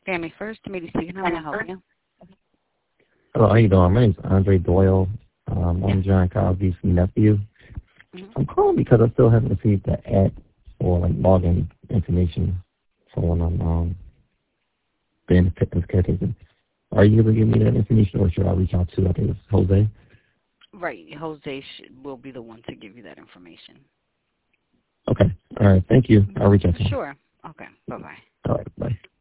Family First, Media speaking. How may I help you? Hello, how you doing? My name's Andre Doyle. I'm John Cosby's nephew. Mm-hmm. I'm calling because I still haven't received the ad or like login information for when I'm being a fitness caretaker. Are you able to give me that information, or should I reach out to, I think it's Jose? Right. Jose will be the one to give you that information. Okay. All right. Thank you. I'll reach out to him. Sure. Okay. Bye-bye. All right. Bye.